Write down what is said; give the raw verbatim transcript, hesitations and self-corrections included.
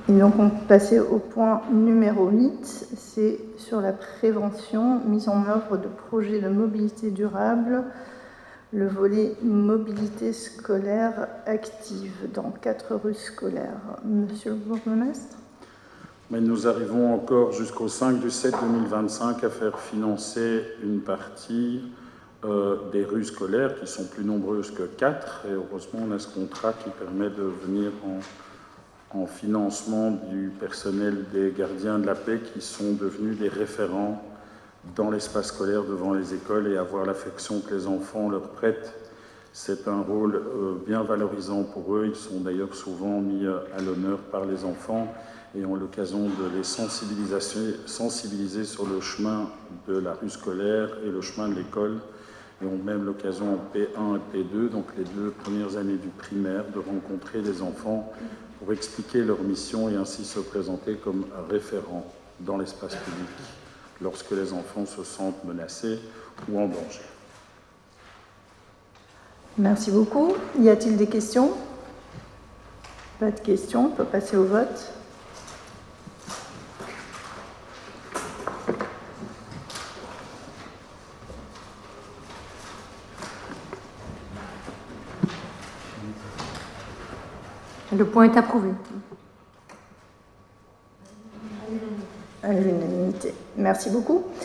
Et donc on peut passer au point numéro huit, c'est sur la prévention, mise en œuvre de projets de mobilité durable, le volet mobilité scolaire active dans quatre rues scolaires. Monsieur le bourgmestre ? Mais nous arrivons encore jusqu'au cinq du sept deux mille vingt-cinq à faire financer une partie euh, des rues scolaires qui sont plus nombreuses que quatre. Et heureusement, on a ce contrat qui permet de venir en, en financement du personnel des gardiens de la paix qui sont devenus des référents dans l'espace scolaire devant les écoles et avoir l'affection que les enfants leur prêtent. C'est un rôle euh, bien valorisant pour eux. Ils sont d'ailleurs souvent mis à l'honneur par les enfants et ont l'occasion de les sensibiliser, sensibiliser sur le chemin de la rue scolaire et le chemin de l'école, et ont même l'occasion en P un et P deux, donc les deux premières années du primaire, de rencontrer des enfants pour expliquer leur mission et ainsi se présenter comme référents dans l'espace public lorsque les enfants se sentent menacés ou en danger. Merci beaucoup. Y a-t-il des questions ? Pas de questions, on peut passer au vote. Le point est approuvé. À l'unanimité. Merci beaucoup.